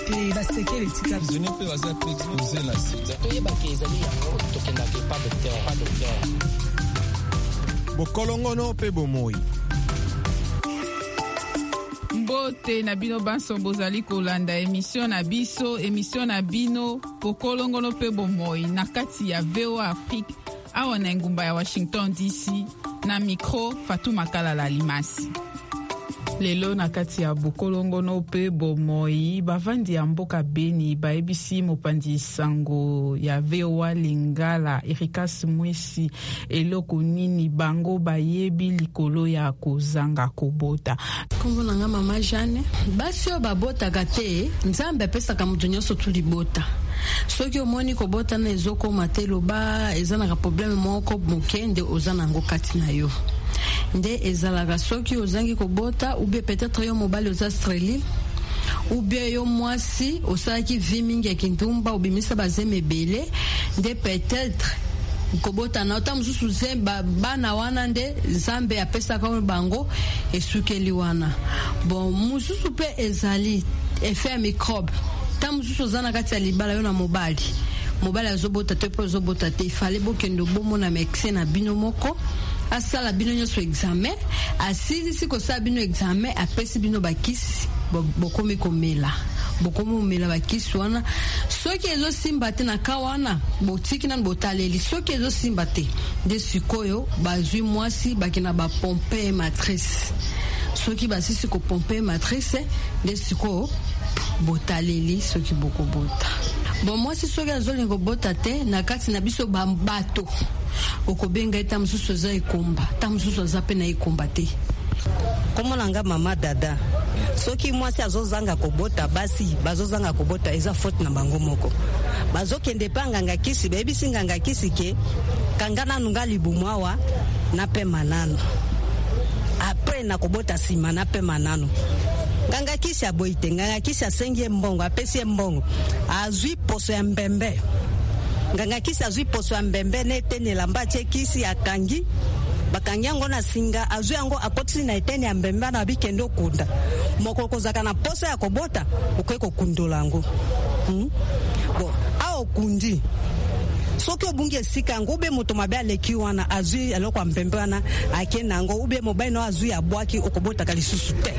te basekele tika prisonnier pe baza pe exposer la sida toyeba ke ezali yango tokendaka pas docteur bokolongono pe bomoi. Mbote na bino banso bozali kolanda émission na biso émission na bino bokolongono pe bomoi na kati ya VOA Afrique awa na ngumba ya Washington DC na micro Fatou Makala la Limasi. Lelo na kati ya bokolongono pe bomoi bavandi ya mboka Beni baebisi mopandi sango ya VOA Lingala Erikas Mwesi eloko nini bango bayebi likolo ya kozanga kobota. Kombo nanga mama Jane basi o babota kate nzambe pesa ka mutu nyonso tulibota. Soki omoni kobota na ezoko matelo ba ezana ka problème moko mokende ozana ngo kati na yo. Nde ezalaka soki ozangi kobota ou bien peut-être yo mobali oza streli ou bien yo mwasi osalaki vi mingi ya kindumba obimisa bazeme bele nde peut-être kobota na ota mususu zemba bana wana nde zambe apesaka bango esukeli wana. Bon mususu pe ezali effet ya microbe ta mususu ozana kati ya libala yo na mobali azobota te po azobota te ifale bokendo bomona mekse na bino moko asala bino nyonso examen asili siko sa bino examen apesi bino bakisi bokomi komela bakisi wana soki ezo simba te na kawana botiki na botaleli soki ezo simba te de sikoyo bazwi mwasi bakina ba pompe matrice soki basisi ko pompe matrice de sikoyo botaleli soki bokobota. Bon mwasi soki azolingo bota te na kati na biso bambato okobenga eta mususu za ikomba ta mususu za pe na ikomba te. Komo nanga mama dada soki mwasi azozanga kobota basi bazozanga kobota eza faute na bango moko bazokende panganga kisi bebisi nganga kisi ke kangana nunga libumwawa na pe manano après na kobota sima na pe manano nganga kisi aboite nganga kisi asengie mbongo apesi mbongo azwi poso ya mbembe nganga kisi azwi poso ya mbembe ne tenela mbache kisi akangi bakanyango na singa azwi yango akotisi na eteni ya mbembe na bikendo kunda moko kozaka na poso ya kobota ukeko kundolango bon ao kundi soki obungi esika ngo ube moto mabe aleki wana azwi aloko mbembe wana akena ngo ube mobile no azwi abwaki okobota kalisusu te.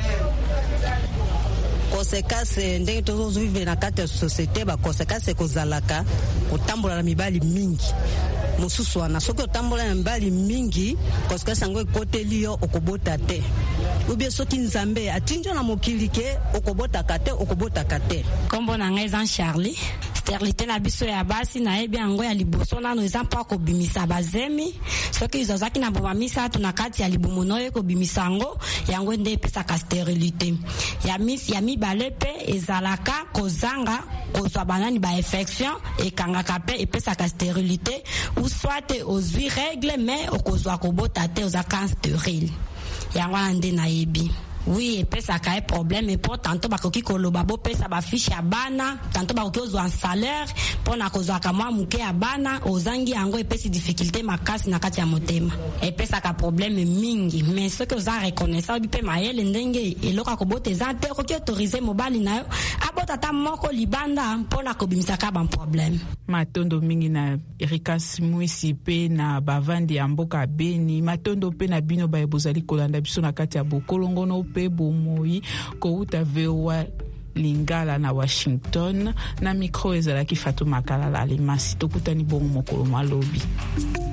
Konsekansi ndenge tozo vive na kati ya societe ba konsekansi kozalaka kotambola na mibali mingi mususu wana soki otambola na mibali mingi konsekansi ngo ekoteli yo okobota te ubie soki nzambe atinjo na mokili ke okobota kate. Kombo na ngai Jean Charlie sterilité na biso ya basi na ebi yango ya liboso nano eza mpo akobimisa bazemi soki izozaki na boma misatu na kati ya libumu oyo ekobimisa yango nde epesaka sterilité ya mibale pe ezalaka kozanga kozwa banani ba infection ekangaka pe epesaka sterilité ou soit ozwi règle mais okozwa kobota te ozaka stérile yango nde na ebi. Oui, epesaka un problème et pour tantôt bakoki koloba bo pesa ba fiche ya bana tantôt bakoki ozwa salaire pona kozwa kamwa muke ya bana ozangi yango epesi difficulté makasi na kati ya motema epesaka problème mingi mais ce que oza reconnaissant bipe mayele ndenge eloka kobota eza te okoki autoriser mobali na yo abota ta moko libanda pona kobimisaka ba problème. Matondo mingi na Erikas Mwesi pe na bavandi ya mboka Beni matondo pe na bino ba ebozali kolanda biso na kati ya bokolongono pe bomoi kouta VOA Lingala na Washington na micro ezalaki Fatou Makala la Limasi tokutani bongo mokolo malobi.